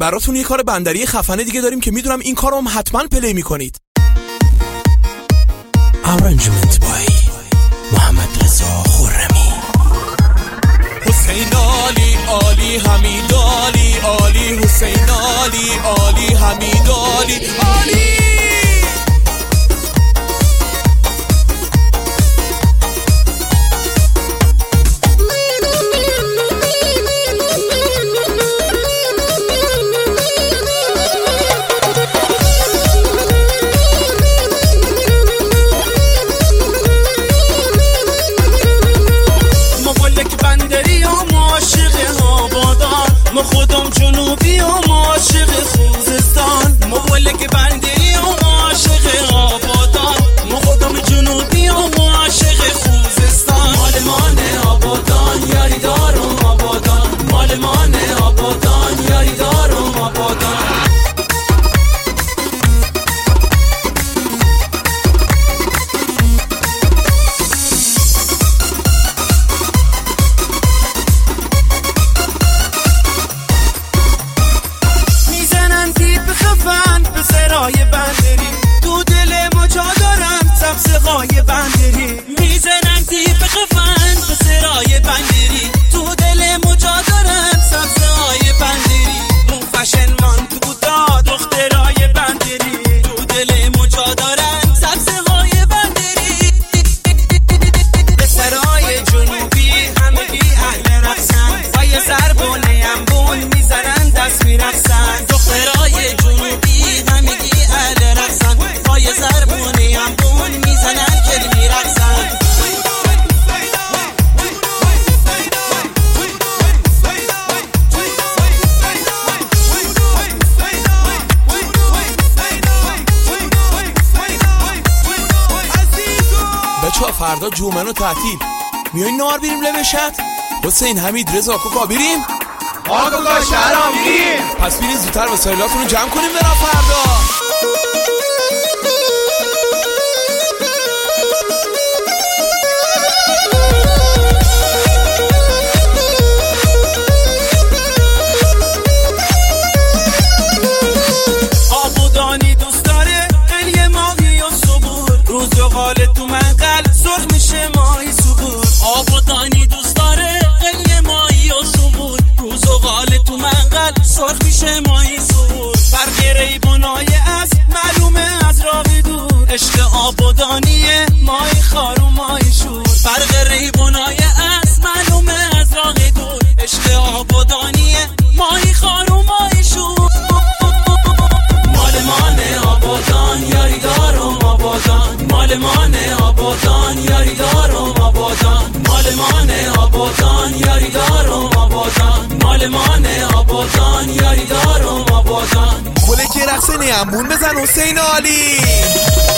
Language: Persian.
براتون یه کار بندری خفنه دیگه داریم که میدونم این کارو هم حتما پلی میکنید. Arrangement by محمد رضا خرمی. حسین علی علی حمید علی علی حسین علی علی حمید علی علی. ما خودم جنوبی و ما عاشق خوزستان، مولک بندری و ما عاشق آبادان، ما خودم جنوبی و ما عاشق خوزستان. مال مانه آبادان یاری دارم آبادان، مال مانه آبادان یاری دارم آبادان. بندری تو دل ما جا دارم سبزهای بندری، میزنن تیپ خفن به سرای بندری، تو دل ما جا دارم سبزهای بندری، مو فشن مان تو داد دخترای بندری، تو دل ما جا دارم سبزهای بندری. به سرای جنوبی همگی اهل رقصن، پای زربونه انبون میزنن دست میرقصن، دخترای جنوبی همگی اهل رقصن، پای زربونی هم بون میزنن که میرقصن. بچه‌ها فردا جومن و تعطیل میایین نهار بریم لبشت؟ حسین حمید رضا کوکا بریم؟ کوکا شهرام بریم. پس برین زودتر وسایلاتون رو جمع کنیم برام فردا. آبودانی دوست داره قلیه ماهی و صبور، روز و غال تو منقل سرخ میشه ماهی صبور. آبودانی دوست داره قلیه ماهی و صبور، روز و غال تو منقل سرخ میشه ماهی صبور. فرق ریبونای از معلومه از راه دور، عشق آبودانیه ماهی خار و ماهی شور. فرق ریبونای از معلومه از راه دور، عشق آبودانیه ماهی خار و ماهی شور. مال مانه آبادان یاری دارم آبادان، مال مانه آبادان یاری دارم آبادان، مال مانه آبادان یاری دارم آبادان، مال مانه آبادان یاری دارم آبادان. گله که رقص نیمون بزن حسین علی.